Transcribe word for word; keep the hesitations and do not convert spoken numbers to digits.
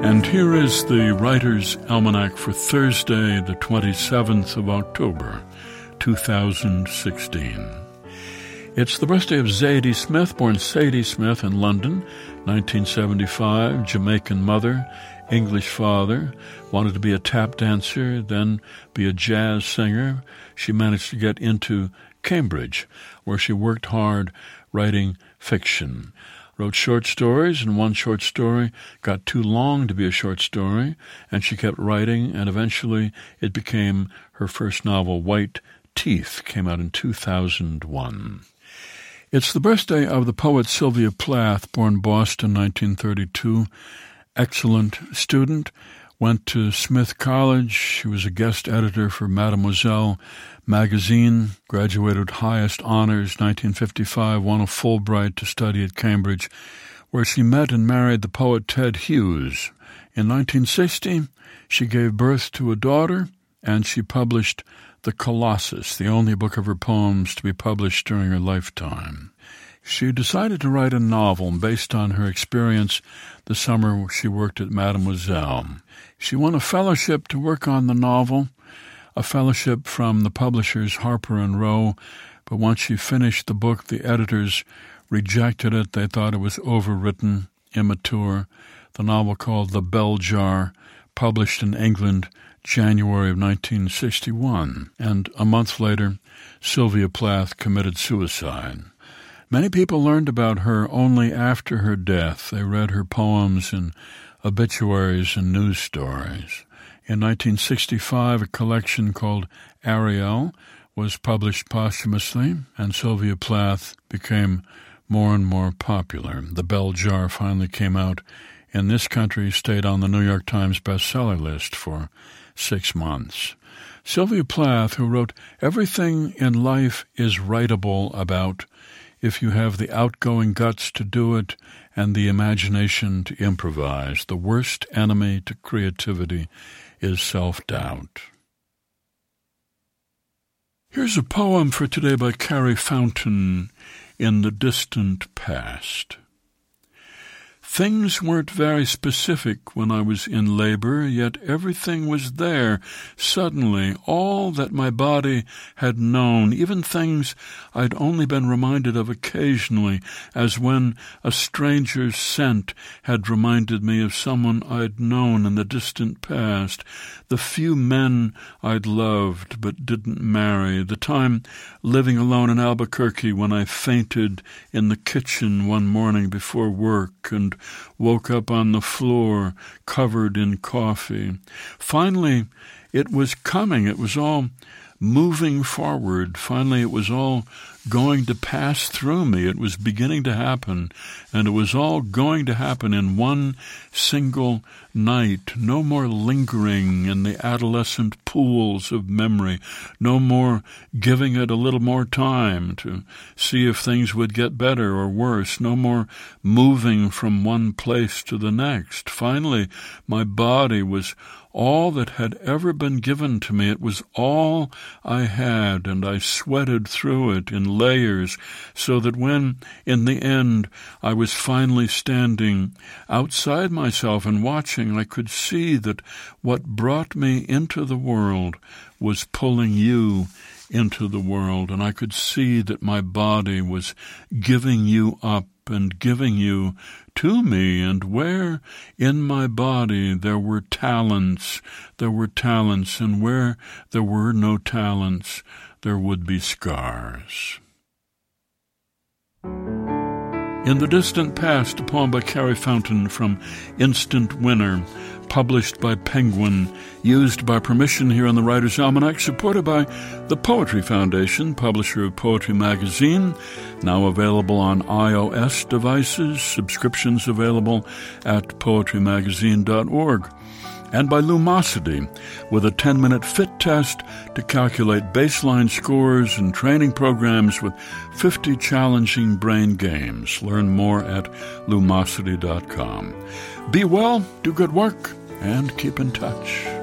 And here is the Writer's Almanac for Thursday, the twenty-seventh of October, two thousand sixteen. It's the birthday of Zadie Smith, born Sadie Smith in London, nineteen seventy-five, Jamaican mother, English father, wanted to be a tap dancer, then be a jazz singer. She managed to get into Cambridge, where she worked hard writing fiction. Wrote short stories, and one short story got too long to be a short story, and she kept writing, and eventually it became her first novel, White Teeth, came out in two thousand one. It's the birthday of the poet Sylvia Plath, born Boston, nineteen thirty-two. Excellent student, went to Smith College. She was a guest editor for Mademoiselle magazine, graduated with highest honors, nineteen fifty-five, won a Fulbright to study at Cambridge, where she met and married the poet Ted Hughes. In nineteen sixty, she gave birth to a daughter, and she published The Colossus, the only book of her poems to be published during her lifetime. She decided to write a novel based on her experience the summer she worked at Mademoiselle. She won a fellowship to work on the novel, a fellowship from the publishers Harper and Row, but once she finished the book, the editors rejected it. They thought it was overwritten, immature. The novel, called The Bell Jar, published in England January of nineteen sixty-one, and a month later, Sylvia Plath committed suicide. Many people learned about her only after her death. They read her poems in obituaries and news stories. In nineteen sixty-five, a collection called Ariel was published posthumously, and Sylvia Plath became more and more popular. The Bell Jar finally came out in this country, stayed on the New York Times bestseller list for six months. Sylvia Plath, who wrote, "Everything in life is writable about if you have the outgoing guts to do it and the imagination to improvise. The worst enemy to creativity is self-doubt." Here's a poem for today by Carrie Fountain, In the Distant Past. Things weren't very specific when I was in labor, yet everything was there, suddenly, all that my body had known, even things I'd only been reminded of occasionally, as when a stranger's scent had reminded me of someone I'd known in the distant past, the few men I'd loved but didn't marry, the time living alone in Albuquerque when I fainted in the kitchen one morning before work and woke up on the floor covered in coffee. Finally, it was coming. It was all moving forward. Finally, it was all going to pass through me. It was beginning to happen, and it was all going to happen in one single night. No more lingering in the adolescent pools of memory. No more giving it a little more time to see if things would get better or worse. No more moving from one place to the next. Finally, my body was all that had ever been given to me. It was all I had, and I sweated through it in layers, so that when, in the end, I was finally standing outside myself and watching, I could see that what brought me into the world was pulling you into the world, and I could see that my body was giving you up and giving you to me, and where in my body there were talents, there were talents, and where there were no talents, there would be scars. In the Distant Past, a poem by Carrie Fountain from Instant Winner, published by Penguin, used by permission here on the Writer's Almanac, supported by the Poetry Foundation, publisher of Poetry Magazine, now available on iOS devices, subscriptions available at poetry magazine dot org, and by Lumosity, with a ten-minute fit test to calculate baseline scores and training programs with fifty challenging brain games. Learn more at lumosity dot com. Be well, do good work, and keep in touch.